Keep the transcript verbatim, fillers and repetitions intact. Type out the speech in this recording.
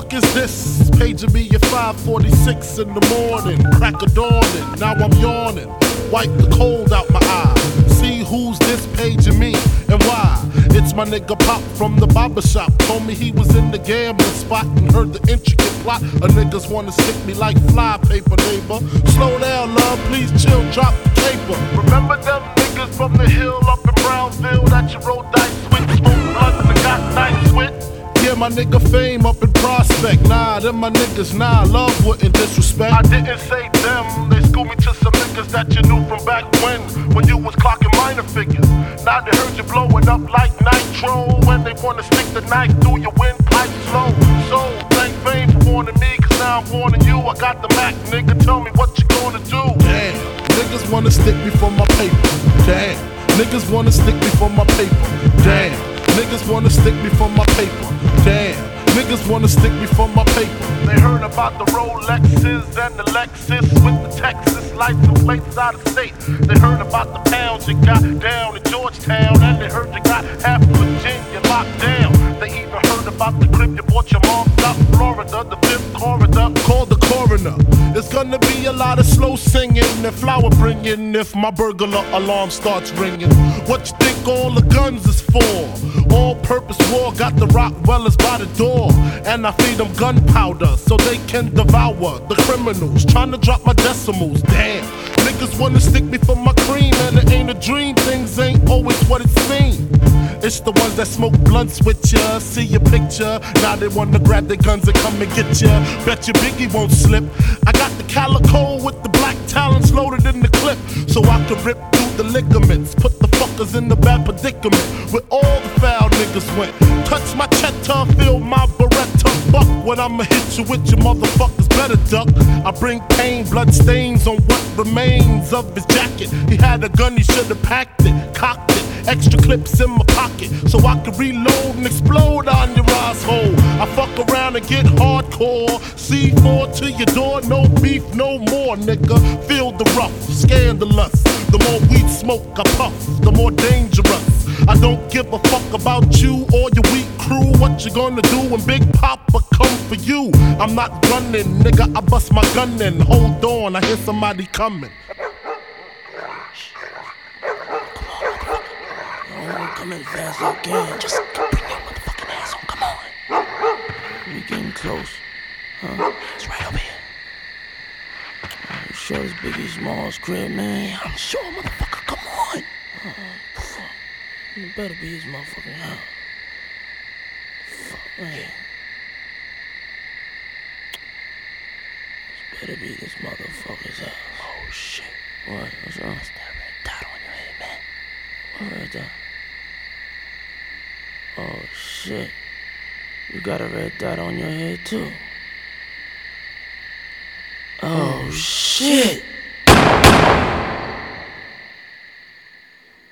fuck is this? Paging me at five forty-six in the morning. Crack of dawning, now I'm yawning. Wipe the cold out my eye. See who's this paging me and why. It's my nigga Pop from the barber shop. Told me he was in the gambling spot and heard the intricate plot. A niggas wanna stick me like fly paper, neighbor. Slow down, love, please chill, drop the paper. Remember them niggas from the hill up in Brownsville that you rolled dice with? Smoke blunts and got nice with? Yeah, my nigga Fame up in Prospect. Nah, them my niggas, nah, love wouldn't disrespect. I didn't say them, they schooled me to some niggas that you knew from back when, when you was clocking minor figures. Now they heard you blowing up like nitro, when they wanna stick the knife through your windpipe slow. So, thank Fame for warning me, cause now I'm warning you. I got the Mac, nigga, tell me what you gonna do. Damn, niggas wanna stick me for my paper. Damn, niggas wanna stick me for my paper. Damn, niggas wanna stick me for my paper. Damn, niggas wanna stick me for my paper. They heard about the Rolexes and the Lexus with the Texas license plates out of state. They heard about the pounds you got down in Georgetown, and they heard you got half of Virginia locked down. They even heard about the crib you bought your mom out in Florida, the fifth corridor. Call the coroner. There's gonna be a lot of slow singing and flower bringing if my burglar alarm starts ringing. What you think all the guns is for? All-purpose war, got the Rockwellers by the door, and I feed them gunpowder so they can devour the criminals trying to drop my decimals. Damn, niggas wanna stick me for my cream, and it ain't a dream. Things ain't always what it seems. It's the ones that smoke blunts with ya, see your picture. Now they wanna grab their guns and come and get ya. Bet your Biggie won't slip. I got the calico with the black talons loaded in the clip, so I can rip through the ligaments. Put the fuckers in the bad predicament where all the foul niggas went. Touch my cheddar, feel my Beretta. Buck when I'ma hit you with your motherfuckers better duck. I bring pain, blood stains on what remains of his jacket. He had a gun, he should've packed it, cocked it. Extra clips in my pocket so I can reload and explode on your asshole. I fuck around and get hardcore. C four to your door, no beef, no more, nigga. Feel the rough, scandalous. The more weed smoke I puff, the more dangerous. I don't give a fuck about you or your weak crew. What you gonna do when Big Papa come for you? I'm not running, nigga, I bust my gun in. Hold on, I hear somebody coming. Come in fast as I can. Just bring your motherfucking ass on. Come on. We getting close. Huh? It's right over here. Are you sure it's Biggie Smalls' crib, man? Yeah, I'm sure, motherfucker. Come on. Uh, fuck. It better be his motherfucking house. Fuck, man. This better be this motherfucker's house. Oh, shit. What? What's wrong? What's that red dot on your head, man? What red dot? Oh shit, you got a red dot on your head too. Oh shit.